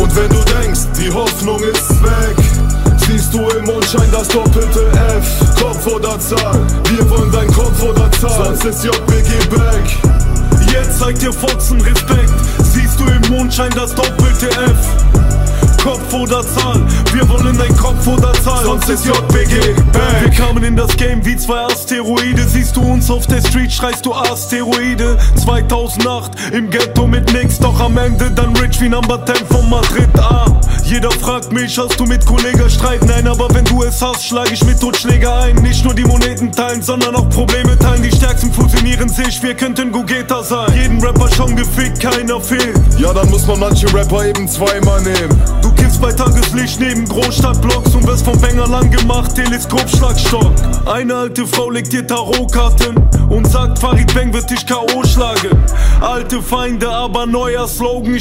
Und wenn du denkst, die Hoffnung ist weg, siehst du im Mondschein das doppelte F. Kopf oder Zahl, wir wollen dein Kopf oder Zahl, sonst ist JBG back. Jetzt zeigt dir Fotzen Respekt, siehst du im Mondschein das doppelte F. Kopf oder Zahl, wir wollen dein Kopf oder Zahl, sonst ist JBG back. Wir kamen in das Game wie zwei Asteroide, siehst du uns auf der Street, schreist du Asteroide. 2008 im Ghetto mit nix, doch am Ende dann rich wie Number 10 von Madrid. Jeder fragt mich, hast du mit Kollegen Streit? Nein, aber wenn du es hast, schlag ich mit Totschläger ein. Nicht nur die Moneten teilen, sondern auch Probleme teilen. Die Stärksten fusionieren sich, wir könnten Gogeta sein. Jeden Rapper schon gefickt, keiner fehlt. Ja, dann muss man manche Rapper eben zweimal nehmen. Du kiffst bei Tageslicht neben Großstadtblocks und wirst vom Banger lang gemacht, Teleskopschlagstock. Eine alte Frau legt dir Tarotkarten und sagt, Farid Bang wird dich K.O. schlagen. Alte Feinde, aber neuer Slogan.